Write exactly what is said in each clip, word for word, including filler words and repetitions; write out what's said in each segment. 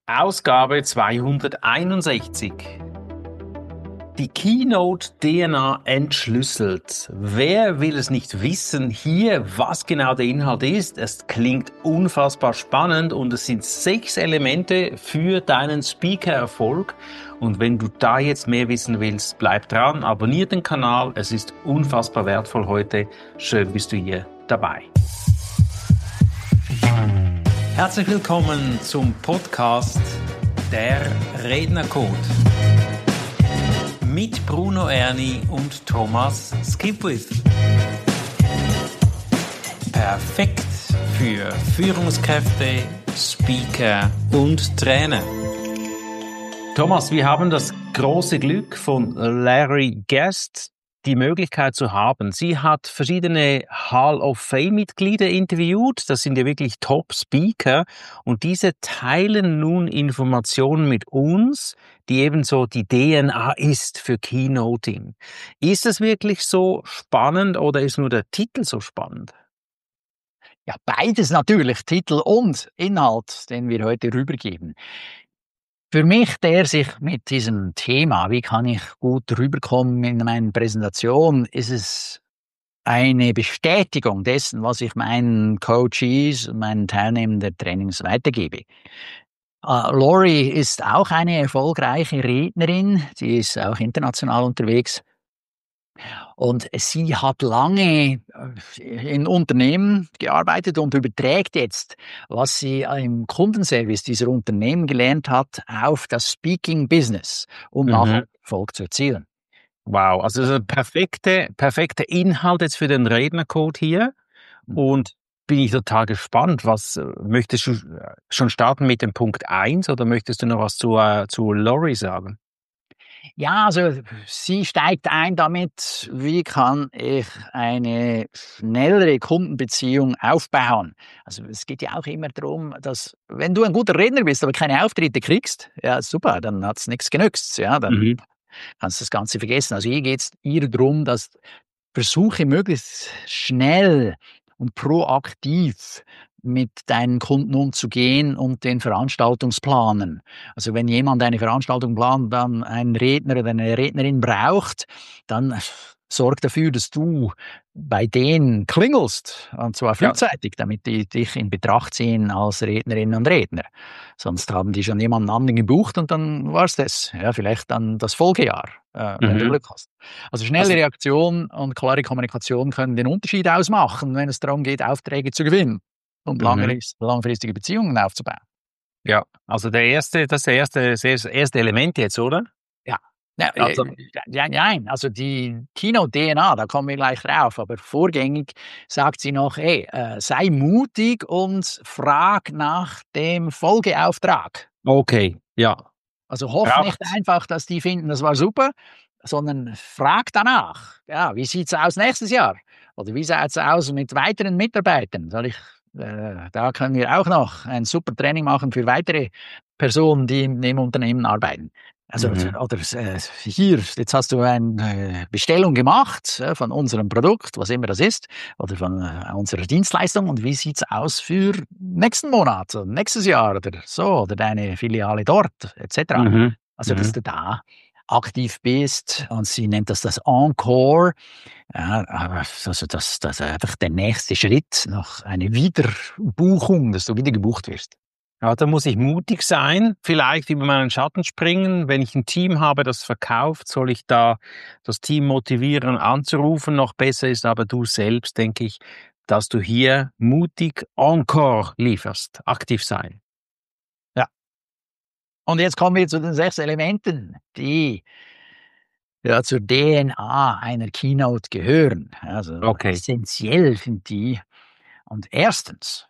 Ausgabe zweihunderteinundsechzig. Die Keynote D N A entschlüsselt. Wer will es nicht wissen hier, was genau der Inhalt ist? Es klingt unfassbar spannend und es sind sechs Elemente für deinen Speaker-Erfolg. Und wenn du da jetzt mehr wissen willst, bleib dran, abonnier den Kanal. Es ist unfassbar wertvoll heute. Schön bist du hier dabei. Herzlich willkommen zum Podcast Der Rednercode mit Bruno Erni und Thomas Skipwith. Perfekt für Führungskräfte, Speaker und Trainer. Thomas, wir haben das große Glück von Larry Guest, die Möglichkeit zu haben. Sie hat verschiedene Hall of Fame-Mitglieder interviewt. Das sind ja wirklich Top-Speaker. Und diese teilen nun Informationen mit uns, die ebenso die D N A ist für Keynoting. Ist es wirklich so spannend oder ist nur der Titel so spannend? Ja, beides natürlich, Titel und Inhalt, den wir heute rübergeben. Für mich, der sich mit diesem Thema, wie kann ich gut rüberkommen in meiner Präsentation, ist es eine Bestätigung dessen, was ich meinen Coaches und meinen Teilnehmern der Trainings weitergebe. Uh, Lori ist auch eine erfolgreiche Rednerin, sie ist auch international unterwegs. Und sie hat lange in Unternehmen gearbeitet und überträgt jetzt, was sie im Kundenservice dieser Unternehmen gelernt hat, auf das Speaking-Business, um mhm. nachher Erfolg zu erzielen. Wow, also das ist ein perfekter perfekte Inhalt jetzt für den Rednercode hier. Und bin ich total gespannt. Was möchtest du schon starten mit dem Punkt eins oder möchtest du noch was zu, äh, zu Lori sagen? Ja, also sie steigt ein damit, wie kann ich eine schnellere Kundenbeziehung aufbauen. Also es geht ja auch immer darum, dass wenn du ein guter Redner bist, aber keine Auftritte kriegst, ja super, dann hat's nichts genützt, ja, dann mhm. kannst du das Ganze vergessen. Also hier geht's ihr darum, dass versuche möglichst schnell und proaktiv mit deinen Kunden umzugehen und den Veranstaltungsplanen. Also wenn jemand eine Veranstaltung plant, dann einen Redner oder eine Rednerin braucht, dann sorg dafür, dass du bei denen klingelst, und zwar frühzeitig, ja. damit die dich in Betracht ziehen als Rednerinnen und Redner. Sonst haben die schon jemanden anderen gebucht und dann war's das. Ja, vielleicht dann das Folgejahr, äh, wenn mhm. du Glück hast. Also schnelle also, Reaktion und klare Kommunikation können den Unterschied ausmachen, wenn es darum geht, Aufträge zu gewinnen und mhm. langfristige Beziehungen aufzubauen. Ja, also der erste, das ist der erste, das erste Element jetzt, oder? Ja. Ja, also, ja, nein, also die Keynote D N A, da kommen wir gleich drauf, aber vorgängig sagt sie noch, hey, äh, sei mutig und frag nach dem Folgeauftrag. Okay, ja. Also hoff Braucht. nicht einfach, dass die finden, das war super, sondern frag danach. Ja, wie sieht's aus nächstes Jahr? Oder wie sieht's aus mit weiteren Mitarbeitern? Soll ich, äh, da können wir auch noch ein super Training machen für weitere Personen, die in dem Unternehmen arbeiten. Also, mhm. oder äh, hier, jetzt hast du eine äh, Bestellung gemacht äh, von unserem Produkt, was immer das ist, oder von äh, unserer Dienstleistung. Und wie sieht's aus für nächsten Monat, oder nächstes Jahr oder so, oder deine Filiale dort, et cetera. Mhm. Also, dass mhm. du da aktiv bist, und sie nennt das das Encore. Ja, also das, das ist einfach der nächste Schritt nach einer Wiederbuchung, dass du wieder gebucht wirst. Ja, da muss ich mutig sein, vielleicht über meinen Schatten springen. Wenn ich ein Team habe, das verkauft, soll ich da das Team motivieren, anzurufen. Noch besser ist aber du selbst, denke ich, dass du hier mutig Encore lieferst. Aktiv sein. Ja. Und jetzt kommen wir zu den sechs Elementen, die ja zur D N A einer Keynote gehören. Also okay. Essentiell sind die. Und erstens,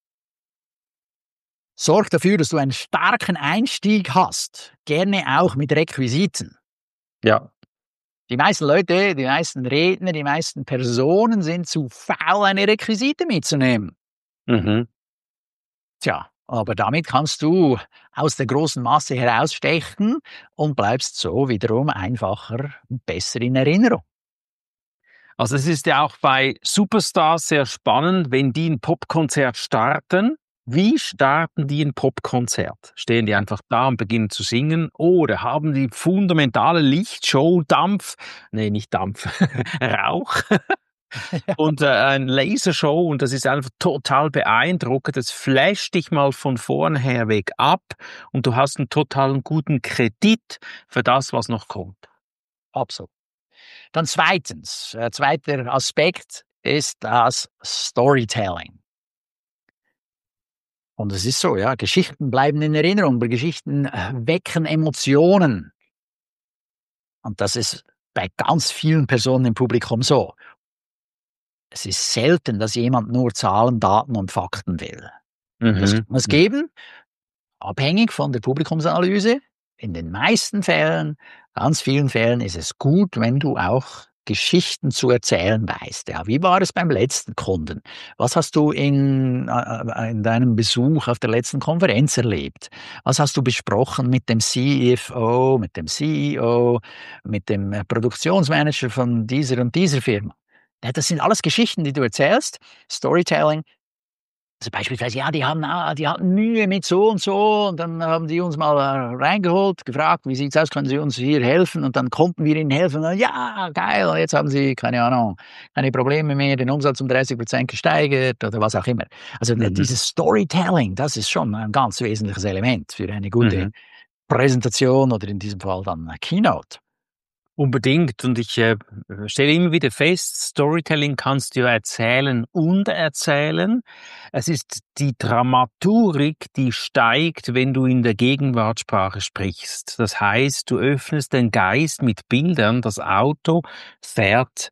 sorg dafür, dass du einen starken Einstieg hast. Gerne auch mit Requisiten. Ja. Die meisten Leute, die meisten Redner, die meisten Personen sind zu faul, eine Requisite mitzunehmen. Mhm. Tja, aber damit kannst du aus der großen Masse herausstechen und bleibst so wiederum einfacher und besser in Erinnerung. Also es ist ja auch bei Superstars sehr spannend, wenn die ein Popkonzert starten, Wie starten die ein Popkonzert? Stehen die einfach da und beginnen zu singen? Oder haben die fundamentale Lichtshow, Dampf, nee, nicht Dampf, Rauch und äh, ein Lasershow und das ist einfach total beeindruckend. Das flasht dich mal von vornher weg ab und du hast einen totalen guten Kredit für das, was noch kommt. Absolut. Dann zweitens, äh, zweiter Aspekt ist das Storytelling. Und es ist so, ja, Geschichten bleiben in Erinnerung, aber Geschichten äh, wecken Emotionen. Und das ist bei ganz vielen Personen im Publikum so. Es ist selten, dass jemand nur Zahlen, Daten und Fakten will. Das Mhm. kann es geben, abhängig von der Publikumsanalyse. In den meisten Fällen, ganz vielen Fällen ist es gut, wenn du auch Geschichten zu erzählen weißt. Ja, wie war es beim letzten Kunden? Was hast du in, äh, in deinem Besuch auf der letzten Konferenz erlebt? Was hast du besprochen mit dem C F O, mit dem C E O, mit dem äh, Produktionsmanager von dieser und dieser Firma? Ja, das sind alles Geschichten, die du erzählst. Storytelling. Also beispielsweise, ja, die haben, ah, die hatten Mühe mit so und so und dann haben die uns mal äh, reingeholt, gefragt, wie sieht's aus, können Sie uns hier helfen? Und dann konnten wir ihnen helfen. Und, ja, geil, und jetzt haben sie, keine Ahnung, keine Probleme mehr, den Umsatz um dreißig Prozent gesteigert oder was auch immer. Also Mhm. dieses Storytelling, das ist schon ein ganz wesentliches Element für eine gute Mhm. Präsentation oder in diesem Fall dann eine Keynote. Unbedingt. Und ich äh, stelle immer wieder fest, Storytelling kannst du erzählen und erzählen. Es ist die Dramaturgik, die steigt, wenn du in der Gegenwartssprache sprichst. Das heißt, du öffnest den Geist mit Bildern. Das Auto fährt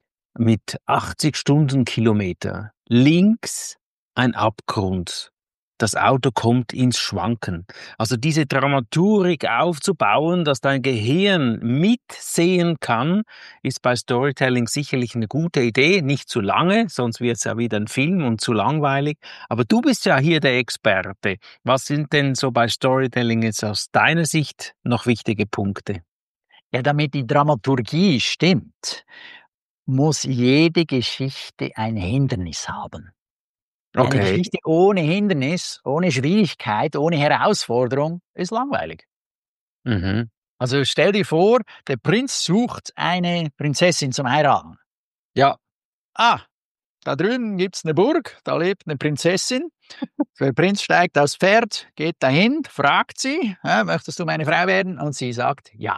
mit achtzig Stundenkilometer. Links ein Abgrund. Das Auto kommt ins Schwanken. Also diese Dramaturgik aufzubauen, dass dein Gehirn mitsehen kann, ist bei Storytelling sicherlich eine gute Idee. Nicht zu lange, sonst wird es ja wieder ein Film und zu langweilig. Aber du bist ja hier der Experte. Was sind denn so bei Storytelling jetzt aus deiner Sicht noch wichtige Punkte? Ja, damit die Dramaturgie stimmt, muss jede Geschichte ein Hindernis haben. Eine Okay. Geschichte ohne Hindernis, ohne Schwierigkeit, ohne Herausforderung ist langweilig. Mhm. Also stell dir vor, der Prinz sucht eine Prinzessin zum Heiraten. Ja. Ah, da drüben gibt's eine Burg, da lebt eine Prinzessin. Der Prinz steigt aufs Pferd, geht dahin, fragt sie, äh, möchtest du meine Frau werden? Und sie sagt ja.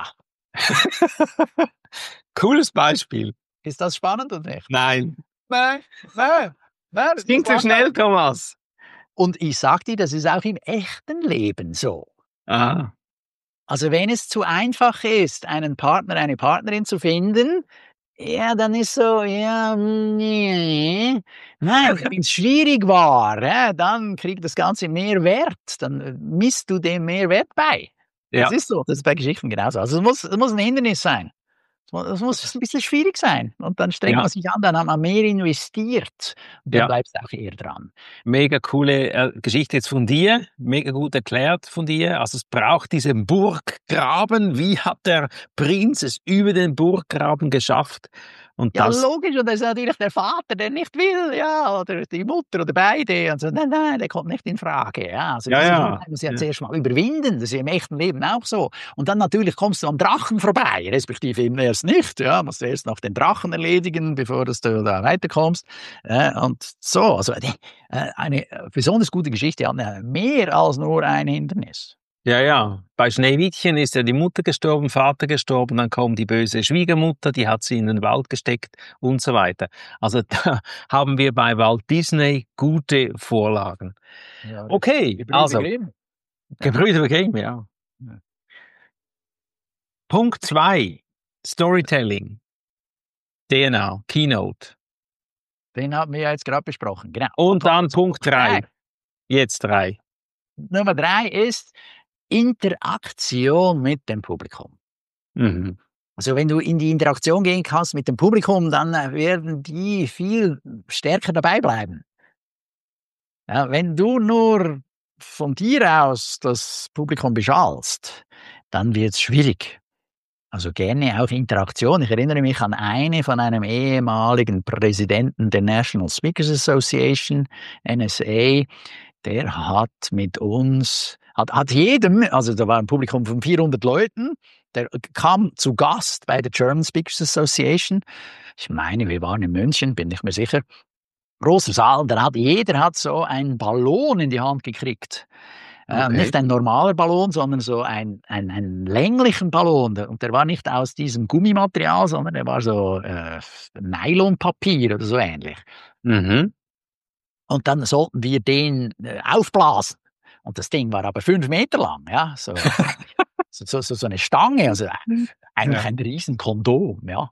Cooles Beispiel. Ist das spannend oder nicht? Nein. Nein, nein, nein. Es ging zu schnell, Thomas. Und ich sag dir, das ist auch im echten Leben so. Aha. Also wenn es zu einfach ist, einen Partner, eine Partnerin zu finden, ja, dann ist so, ja, nee. Nein, wenn es schwierig war, ja, dann kriegt das Ganze mehr Wert, dann äh, misst du dem mehr Wert bei. Das Ja. ist so, das ist bei Geschichten genauso. Also es muss, es muss ein Hindernis sein. Es mu- es muss ein bisschen schwierig sein. Und dann strengt Ja. man sich an, dann hat man mehr investiert. Und dann Ja. bleibst du auch eher dran. Mega coole äh, Geschichte jetzt von dir, mega gut erklärt von dir. Also es braucht diesen Burggraben. Wie hat der Prinz es über den Burggraben geschafft? Und Ja, das, logisch, und das ist natürlich der Vater, der nicht will, ja, oder die Mutter oder beide. Und so, nein, nein, der kommt nicht in Frage. Ja, also ja, diese ja, Schwierigkeit muss ja ja, zuerst mal überwinden. Das ist ja im echten Leben auch so. Und dann natürlich kommst du am Drachen vorbei, respektive eben erst nicht. Ja, musst du erst noch den Drachen erledigen, bevor dass du da weiterkommst. Ja, und so, also äh, eine besonders gute Geschichte hat ja mehr als nur ein Hindernis. ja, ja. Bei Schneewittchen ist ja die Mutter gestorben, Vater gestorben, dann kommt die böse Schwiegermutter, die hat sie in den Wald gesteckt und so weiter. Also da haben wir bei Walt Disney gute Vorlagen. Ja, Okay, Gebrüder also Grimm. Gebrüder Grimm, ja. Ja. Punkt zwei, Storytelling, D N A, Keynote. Den haben wir ja jetzt gerade besprochen. Genau. Und kommen dann wir zu Punkt drei. Jetzt drei. Nummer drei ist Interaktion mit dem Publikum. Mhm. Also wenn du in die Interaktion gehen kannst mit dem Publikum, dann äh, werden die viel stärker dabei bleiben. Ja, wenn du nur von dir aus das Publikum beschallst, dann wird es schwierig. Also gerne auch Interaktion. Ich erinnere mich an eine von einem ehemaligen Präsidenten der National Speakers Association, N S A, der hat mit uns, hat, hat jedem, also da war ein Publikum von vierhundert Leuten, der kam zu Gast bei der German Speakers Association. Ich meine, wir waren in München, bin nicht mehr sicher. Großer Saal, da hat, jeder hat so einen Ballon in die Hand gekriegt. Äh, Okay. Nicht ein normaler Ballon, sondern so ein, ein, ein länglichen Ballon. Und der war nicht aus diesem Gummimaterial, sondern der war so äh, Nylonpapier oder so ähnlich. Mhm. Und dann sollten wir den äh, aufblasen. Und das Ding war aber fünf Meter lang, ja, so, so, so, so eine Stange, also äh, eigentlich Ja. ein riesen Kondom, ja.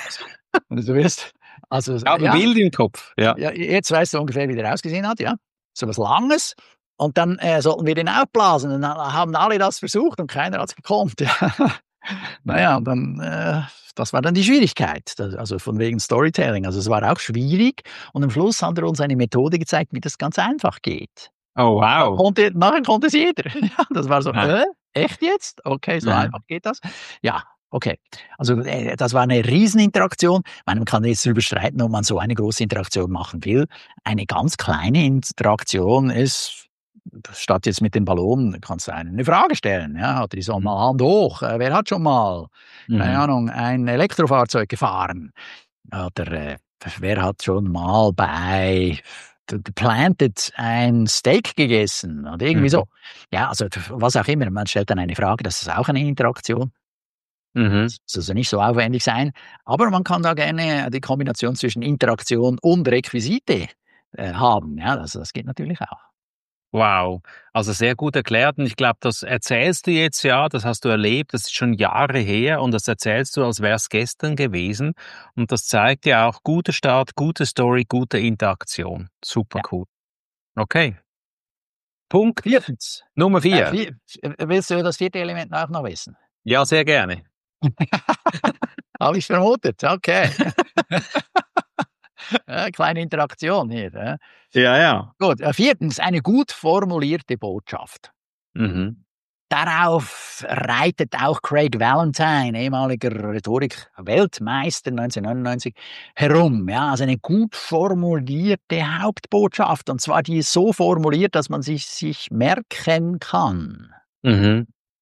Und du wirst, also, Ich habe ja, ein Bild im Kopf. Ja. ja, jetzt weißt du ungefähr, wie der ausgesehen hat, ja. So was Langes. Und dann äh, sollten wir den aufblasen. Und dann haben alle das versucht und keiner hat es gekonnt. Ja. Naja, und dann, äh, das war dann die Schwierigkeit. Das, also von wegen Storytelling. Also es war auch schwierig. Und am Schluss hat er uns eine Methode gezeigt, wie das ganz einfach geht. Oh, Da wow. konnte, nachher konnte es jeder. Ja, das war so, Ja. äh, echt jetzt? Okay, so Ja. einfach geht das. Ja, okay. Also äh, das war eine Rieseninteraktion. Ich meine, man kann jetzt darüber streiten, ob man so eine große Interaktion machen will. Eine ganz kleine Interaktion ist, statt jetzt mit dem Ballon, kannst du eine Frage stellen. Ja, oder die soll mal Hand hoch. Äh, wer hat schon mal, keine Mhm. Ahnung, ein Elektrofahrzeug gefahren? Oder äh, wer hat schon mal bei The Planted ein Steak gegessen? Oder irgendwie Mhm. so. Ja, also was auch immer. Man stellt dann eine Frage, das ist auch eine Interaktion. Mhm. Es muss also nicht so aufwendig sein. Aber man kann da gerne die Kombination zwischen Interaktion und Requisite äh, haben. Ja, also das geht natürlich auch. Wow, also sehr gut erklärt und ich glaube, das erzählst du jetzt ja, das hast du erlebt, das ist schon Jahre her und das erzählst du, als wäre es gestern gewesen und das zeigt ja auch guter Start, gute Story, gute Interaktion. Super Ja. cool. Okay. Punkt Viertens. Nummer Äh, vier. vier, willst du das vierte Element auch noch wissen? Ja, sehr gerne. Habe ich vermutet, okay. äh, kleine Interaktion hier. Äh. Ja, ja. Gut, äh, viertens, eine gut formulierte Botschaft. Mhm. Darauf reitet auch Craig Valentine, ehemaliger Rhetorik-Weltmeister neunzehnhundertneunundneunzig, herum. Ja, also eine gut formulierte Hauptbotschaft. Und zwar die ist so formuliert, dass man sich, sich merken kann. Mhm.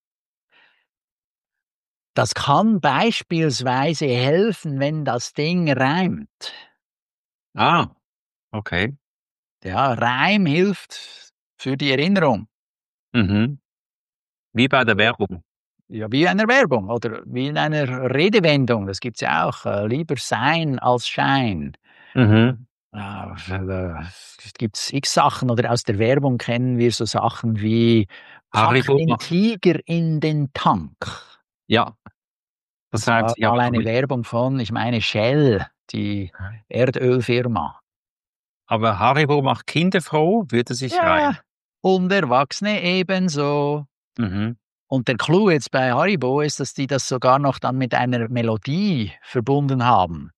Das kann beispielsweise helfen, wenn das Ding reimt. Ah, okay. Ja, Reim hilft für die Erinnerung. Mhm. Wie bei der Werbung. Ja, wie in einer Werbung oder wie in einer Redewendung. Das gibt's ja auch. Äh, lieber Sein als Schein. Mhm. Äh, äh, gibt's x Sachen oder aus der Werbung kennen wir so Sachen wie pack Haribo den macht, Tiger in den Tank. ja, das Das war reimt sich mal aber eine nicht. Werbung von, ich meine, Shell, die Erdölfirma. Aber Haribo macht Kinder froh, würde sich reimen. Ja, und Erwachsene ebenso. Mhm. Und der Clou jetzt bei Haribo ist, dass die das sogar noch dann mit einer Melodie verbunden haben.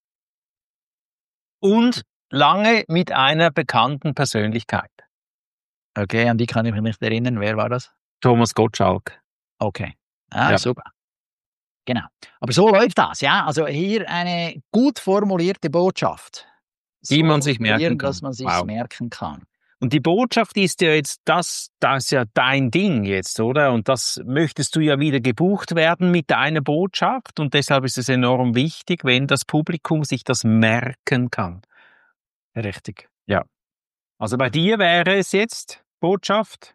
Und lange mit einer bekannten Persönlichkeit. Okay, an die kann ich mich nicht erinnern. Wer war das? Thomas Gottschalk. Okay. Ah, Ja. super. Genau. Aber so läuft das, ja. Also hier eine gut formulierte Botschaft. Die So man sich formulieren, merken kann. dass man sich Wow. merken kann. Und die Botschaft ist ja jetzt, das, das ist ja dein Ding jetzt, oder? Und das möchtest du ja wieder gebucht werden mit deiner Botschaft. Und deshalb ist es enorm wichtig, wenn das Publikum sich das merken kann. Richtig. Ja. Also bei dir wäre es jetzt Botschaft,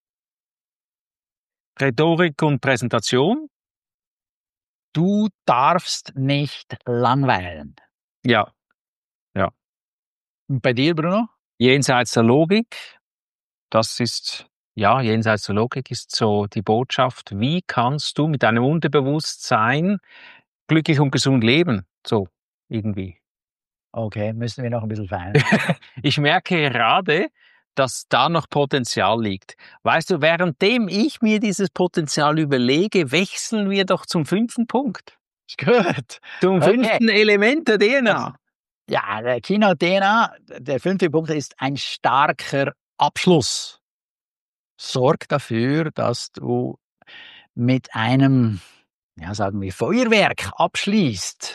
Rhetorik und Präsentation. Du darfst nicht langweilen. Ja. Und bei dir, Bruno? Jenseits der Logik. Das ist, ja, jenseits der Logik ist so die Botschaft. Wie kannst du mit deinem Unterbewusstsein glücklich und gesund leben? So, irgendwie. Okay, müssen wir noch ein bisschen feiern. Ich merke gerade, dass da noch Potenzial liegt. Weißt du, währenddem ich mir dieses Potenzial überlege, wechseln wir doch zum fünften Punkt. Ist gut. Zum Okay. fünften Element der D N A. Ja, der Keynote-D N A, der fünfte Punkt ist ein starker Abschluss. Sorg dafür, dass du mit einem, ja, sagen wir, Feuerwerk abschließt.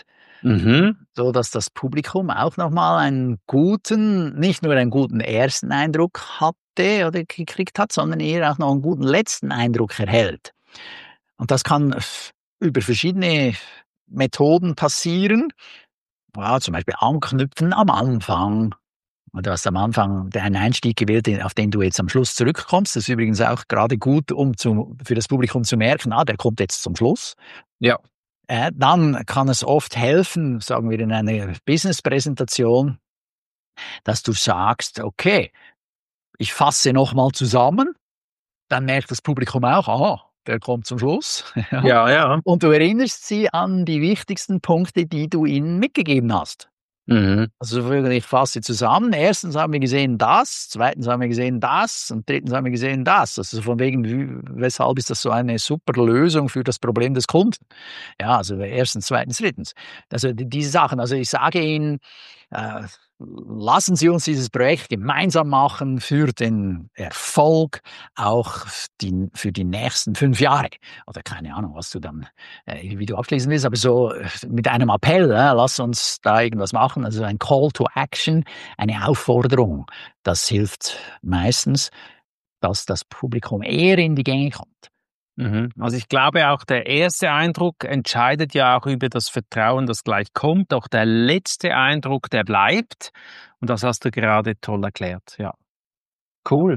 Mhm. so dass das Publikum auch nochmal einen guten, nicht nur einen guten ersten Eindruck hatte oder gekriegt hat, sondern eher auch noch einen guten letzten Eindruck erhält. Und das kann über verschiedene Methoden passieren. Ja, zum Beispiel anknüpfen am Anfang. Du hast am Anfang einen Einstieg gewählt, auf den du jetzt am Schluss zurückkommst. Das ist übrigens auch gerade gut, um zu, für das Publikum zu merken, ah, der kommt jetzt zum Schluss. Ja. Äh, dann kann es oft helfen, sagen wir in einer Business-Präsentation, dass du sagst, okay, ich fasse nochmal zusammen, dann merkt das Publikum auch, aha, der kommt zum Schluss. Ja. Ja, ja. Und du erinnerst sie an die wichtigsten Punkte, die du ihnen mitgegeben hast. Mhm. Also ich fasse zusammen. Erstens haben wir gesehen das, zweitens haben wir gesehen das und drittens haben wir gesehen das. Also von wegen, weshalb ist das so eine super Lösung für das Problem des Kunden? Ja, also erstens, zweitens, drittens. Also diese Sachen. Also ich sage Ihnen, äh, lassen Sie uns dieses Projekt gemeinsam machen für den Erfolg, auch die, für die nächsten fünf Jahre. Oder keine Ahnung, was du dann, äh, wie du abschließen willst, aber so mit einem Appell, äh, lass uns da irgendwas machen. Also ein Call to Action, eine Aufforderung. Das hilft meistens, dass das Publikum eher in die Gänge kommt. Mhm. Also ich glaube auch, der erste Eindruck entscheidet ja auch über das Vertrauen, das gleich kommt. Doch der letzte Eindruck, der bleibt. Und das hast du gerade toll erklärt. Ja, cool.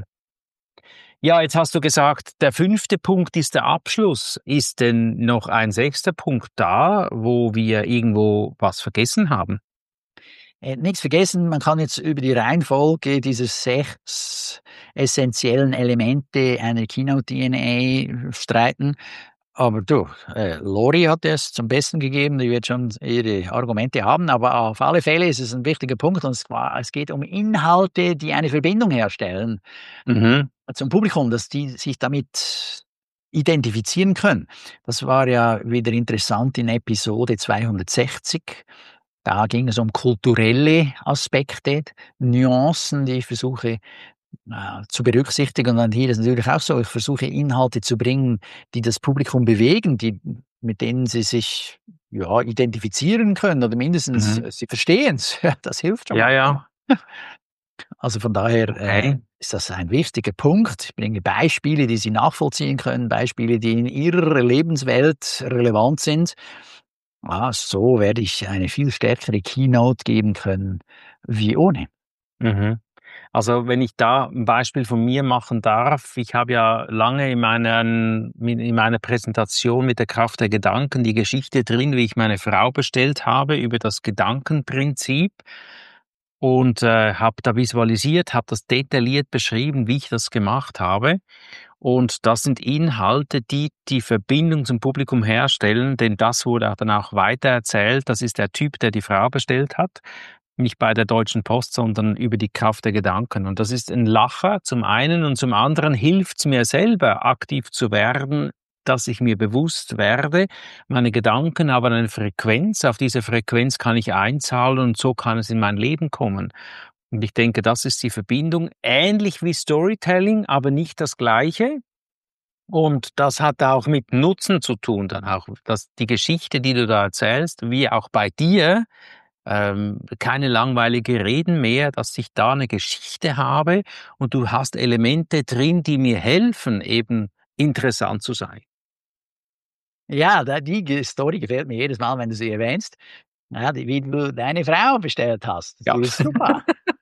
Ja, jetzt hast du gesagt, der fünfte Punkt ist der Abschluss. Ist denn noch ein sechster Punkt da, wo wir irgendwo was vergessen haben? Äh, nichts vergessen, man kann jetzt über die Reihenfolge dieser sechs essentiellen Elemente einer Keynote-D N A streiten. Aber du, äh, Lori hat es zum Besten gegeben, die wird schon ihre Argumente haben, aber auf alle Fälle ist es ein wichtiger Punkt und es, es geht um Inhalte, die eine Verbindung herstellen Mhm. zum Publikum, dass die sich damit identifizieren können. Das war ja wieder interessant in Episode zweihundertsechzig. Da ging es um kulturelle Aspekte, Nuancen, die ich versuche äh, zu berücksichtigen. Und hier ist es natürlich auch so, ich versuche Inhalte zu bringen, die das Publikum bewegen, die, mit denen sie sich ja, identifizieren können oder mindestens Mhm. äh, sie verstehen es. Das hilft schon Ja, mal. ja. Also von daher äh, Okay. ist das ein wichtiger Punkt. Ich bringe Beispiele, die Sie nachvollziehen können, Beispiele, die in Ihrer Lebenswelt relevant sind. Ah, so werde ich eine viel stärkere Keynote geben können wie ohne. Mhm. Also wenn ich da ein Beispiel von mir machen darf, ich habe ja lange in meiner, in meiner Präsentation mit der Kraft der Gedanken die Geschichte drin, wie ich meine Frau bestellt habe über das Gedankenprinzip und äh, habe da visualisiert, habe das detailliert beschrieben, wie ich das gemacht habe. Und das sind Inhalte, die die Verbindung zum Publikum herstellen, denn das wurde dann auch weitererzählt. Das ist der Typ, der die Frau bestellt hat. Nicht bei der Deutschen Post, sondern über die Kraft der Gedanken. Und das ist ein Lacher zum einen und zum anderen hilft es mir selber, aktiv zu werden, dass ich mir bewusst werde, meine Gedanken haben eine Frequenz, auf diese Frequenz kann ich einzahlen und so kann es in mein Leben kommen. Und ich denke, das ist die Verbindung, ähnlich wie Storytelling, aber nicht das Gleiche. Und das hat auch mit Nutzen zu tun, dann auch, dass die Geschichte, die du da erzählst, wie auch bei dir, ähm, keine langweilige Reden mehr, dass ich da eine Geschichte habe und du hast Elemente drin, die mir helfen, eben interessant zu sein. Ja, da, die Story gefällt mir jedes Mal, wenn du sie erwähnst. Ja, die, wie du deine Frau bestellt hast. Ja. Die ist super.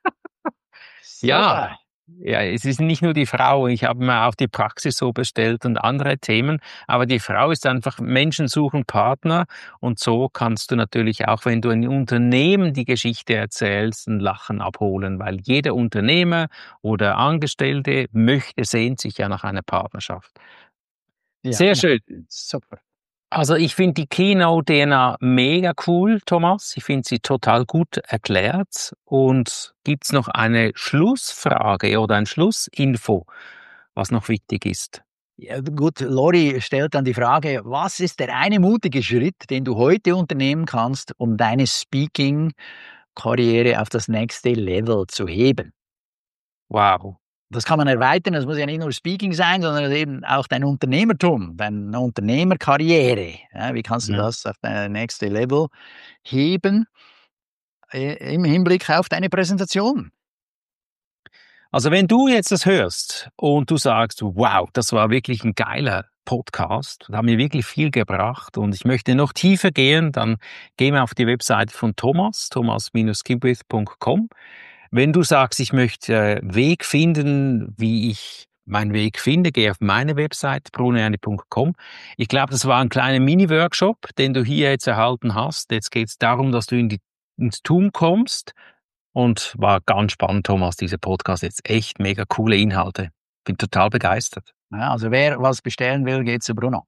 Ja, Super. ja, es ist nicht nur die Frau. Ich habe mir auch die Praxis so bestellt und andere Themen. Aber die Frau ist einfach, Menschen suchen Partner. Und so kannst du natürlich auch, wenn du ein Unternehmen die Geschichte erzählst, ein Lachen abholen. Weil jeder Unternehmer oder Angestellte möchte, sehnt sich ja nach einer Partnerschaft. Ja, Sehr ja, schön. super. Also ich finde die Keynote-D N A mega cool, Thomas. Ich finde sie total gut erklärt. Und gibt's noch eine Schlussfrage oder ein Schlussinfo, was noch wichtig ist? Ja, gut, Lori stellt dann die Frage, was ist der eine mutige Schritt, den du heute unternehmen kannst, um deine Speaking-Karriere auf das nächste Level zu heben? Wow. das kann man erweitern, das muss ja nicht nur Speaking sein, sondern eben auch dein Unternehmertum, deine Unternehmerkarriere. Ja, wie kannst du Ja. das auf dein nächste Level heben äh, im Hinblick auf deine Präsentation? Also wenn du jetzt das hörst und du sagst, wow, das war wirklich ein geiler Podcast, hat mir wirklich viel gebracht und ich möchte noch tiefer gehen, dann geh mal auf die Webseite von Thomas, thomas Bindestrich skipwith Punkt com. Wenn du sagst, ich möchte äh, Weg finden, wie ich meinen Weg finde, geh auf meine Webseite, bruno erni Punkt com. Ich glaube, das war ein kleiner Mini-Workshop, den du hier jetzt erhalten hast. Jetzt geht es darum, dass du in die, ins Tun kommst. Und war ganz spannend, Thomas, dieser Podcast. Jetzt echt mega coole Inhalte. Bin total begeistert. Ja, also wer was bestellen will, geht zu Bruno.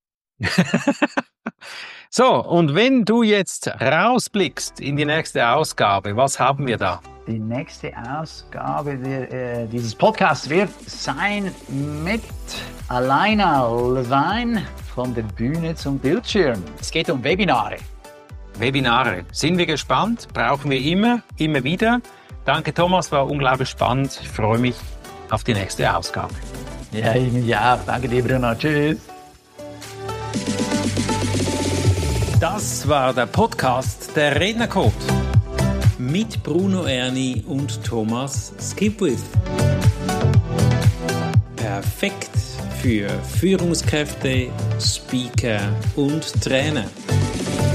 So, und wenn du jetzt rausblickst in die nächste Ausgabe, was haben wir da? Die nächste Ausgabe der, äh, dieses Podcasts wird sein mit Alaina Levine von der Bühne zum Bildschirm. Es geht um Webinare. Webinare. Sind wir gespannt? Brauchen wir immer, immer wieder. Danke, Thomas, war unglaublich spannend. Ich freue mich auf die nächste Ausgabe. Ja, ja, danke dir, Bruno. Tschüss. Das war der Podcast der Rednercode mit Bruno Erni und Thomas Skipwith. Perfekt für Führungskräfte, Speaker und Trainer.